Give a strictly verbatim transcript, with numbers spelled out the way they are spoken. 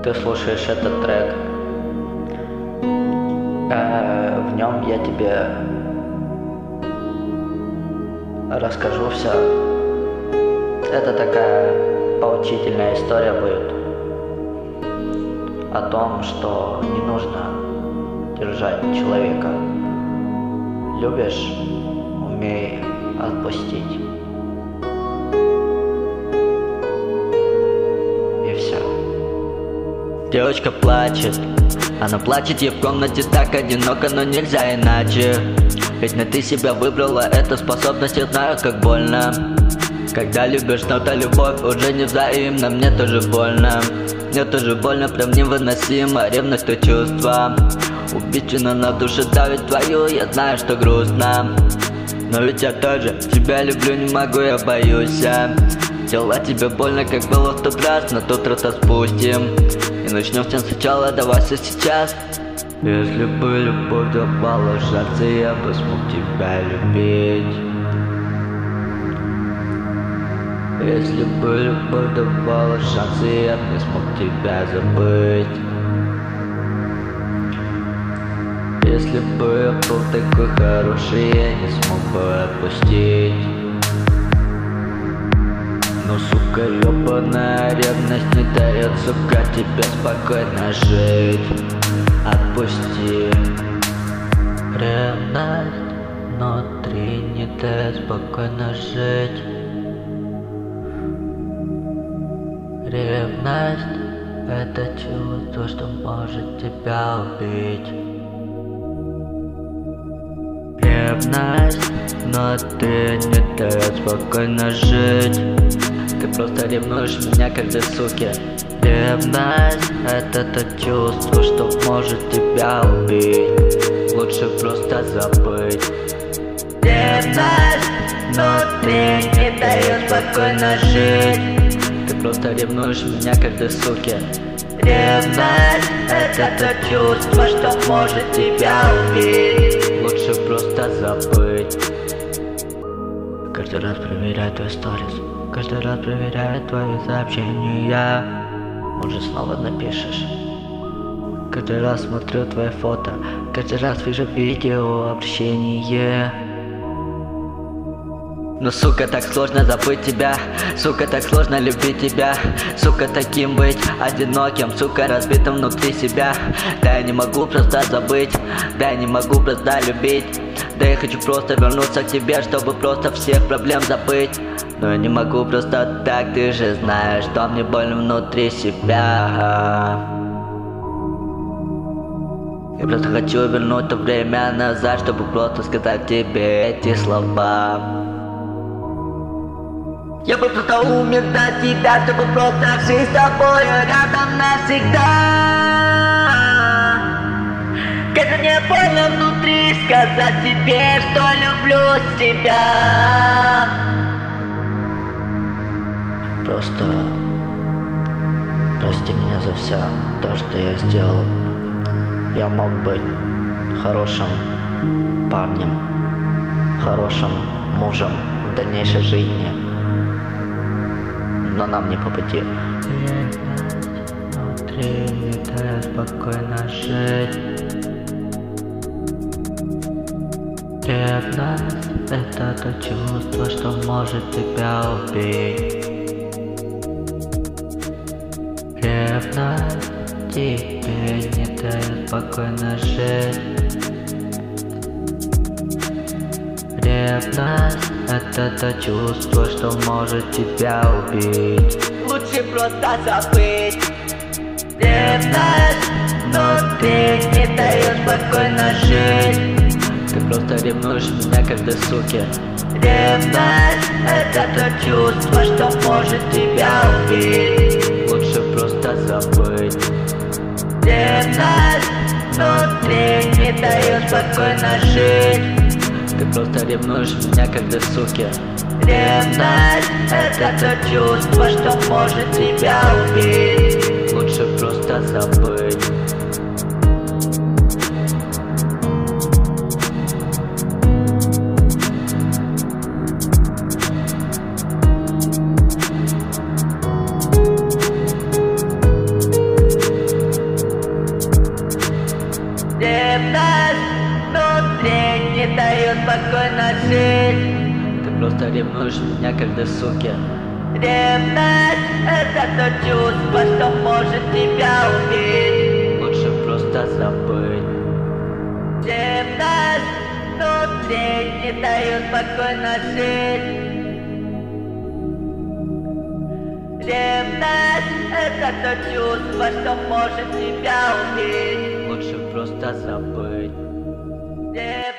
Ты слушаешь этот трек, э, в нем я тебе расскажу все. Это такая поучительная история будет о том, что не нужно держать человека. Любишь, умей отпустить. И все. Девочка плачет, она плачет, ей в комнате так одиноко, но нельзя иначе. Ведь не ты себя выбрала, эту способность, я знаю, как больно. Когда любишь, но та любовь уже не взаимна, мне тоже больно. Мне тоже больно, прям невыносимо, ревность то чувство. Убийственно на душе давит твою, я знаю, что грустно. Но ведь я тоже тебя люблю, не могу, я боюсь. Делать тебе больно, как было в тот раз, на тот раз спустим. И начнем все сначала, давай все сейчас. Если бы любовь давала шансы, я бы смог тебя любить. Если бы любовь давала шансы, я бы смог тебя забыть. Если бы я был такой хороший, я не смог бы отпустить. Но, сука, ёбаная ревность не дает, сука, тебе спокойно жить. Отпусти. Ревность внутри не дает спокойно жить. Ревность — это чувство, что может тебя убить. Ревность внутри не дает спокойно жить. Ты просто ревнуешь меня, как две суки. Ревность — это то чувство, что может тебя убить. Лучше просто забыть. Ревность внутри не дает спокойно жить. Ты просто ревнуешь меня, как две суки. Ревность — это то чувство, что может тебя убить. Лучше просто забыть. Каждый раз проверяю твои сторис, каждый раз проверяю твои сообщения. Может, снова напишешь. Каждый раз смотрю твои фото, каждый раз вижу видео общение. Но, сука, так сложно забыть тебя. Сука, так сложно любить тебя. Сука, таким быть одиноким. Сука, разбитым внутри себя. Да я не могу просто забыть. Да я не могу просто любить. Да я хочу просто вернуться к тебе, чтобы просто всех проблем забыть. Но я не могу просто так, ты же знаешь, что мне больно внутри себя. Я просто хочу вернуть то время назад, чтобы просто сказать тебе эти слова. Я бы просто умер за тебя, чтобы просто жить с тобой рядом навсегда. Как мне больно внутри сказать тебе, что люблю тебя. Просто прости меня за все то, что я сделал. Я мог быть хорошим парнем, хорошим мужем в дальнейшей жизни, но нам не по пути. Внутри не дает спокойно жить. Ревность — это то чувство, что может тебя убить. Ревность тебе не дает спокойно жить. Ревность — это то чувство, что может тебя убить. Лучше просто забыть. Ревность внутри не дает спокойно жить. Ты просто ревнуешь меня, как две суки. Ревность — это то чувство, что может тебя убить. Лучше просто забыть. Ревность внутри не дает спокойно жить. Ты просто ревнуешь меня, как две суки. Ревность — это то чувство, что может тебя убить. Лучше просто забыть. Ревность внутри не дает спокойно жить. Ты просто ревнуешь меня, как до суки. Ревность — это то чувство, что может тебя убить. Лучше просто забыть. Ревность внутри не дает спокойно жить. Ревность — это то чувство, что может тебя убить. Лучше просто забыть. Ревность